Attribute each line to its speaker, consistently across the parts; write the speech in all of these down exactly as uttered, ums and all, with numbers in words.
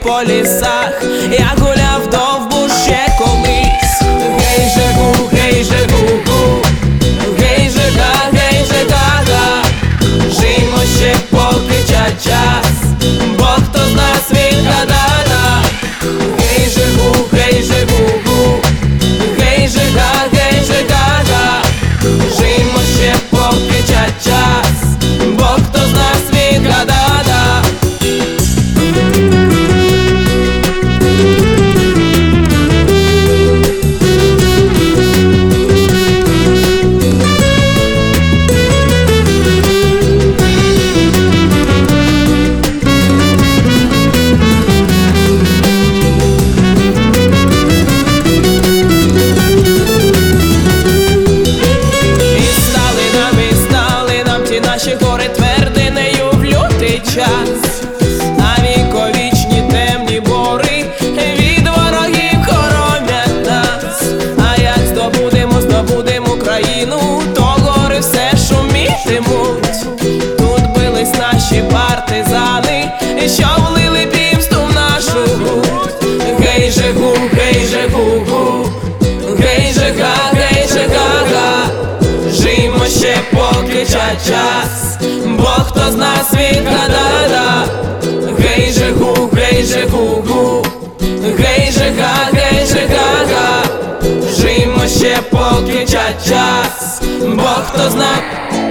Speaker 1: по лісах, я гуляв довбу ще колись. Гей же гу, гей же гу-гу, гей же га, гей же га-га. Жиймо ще поки час, бо хто з нас відгадає. Гей же гу, гей же гу-гу, гей же га, гей же га-га. Жиймо ще поки час, бо хто з нас відгадає. Наші гори твердинею в лютий час, а віковічні темні бори від ворогів хоронять нас. А як здобудемо, здобудемо Україну, то гори все шумітимуть. Тут бились наші партизани, що влили пімсту в нашу грудь. Гей же гу, гей же гу-гу, гей же га, гей же га-га. Жиймо ще поки час, бо хто з нас відгадає. Гей же гу, гей же гу-гу, гей же га, гей же га-га. Жиймо ще поки час, бо хто з нас.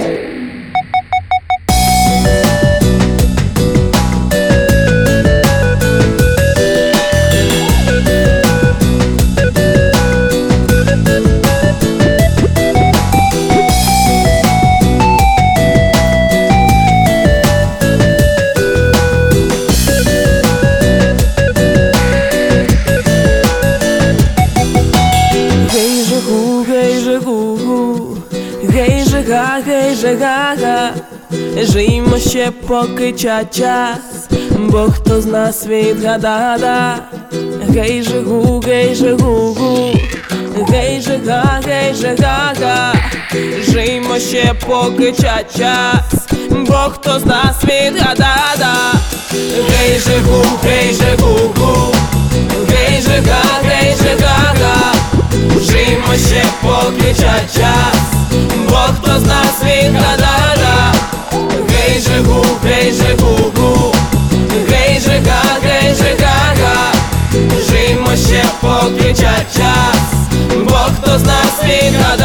Speaker 1: Гей же га, гей же га-га. Жиймо ще поки час, бо хто з нас відгадає. Гей же гу, гей же гу-гу, гей же га, гей же га-га. Жиймо ще поки час, бо хто з нас відгадає. Гей же гу, гей же гу-гу, гей же га, гей же га-га. Жиймо ще поки час, бо хто з нас відгадає. Гей же гу, гей же гу-гу, гей же га, гей же га-га. Жиймо ще поки час, бо хто з нас відгадає.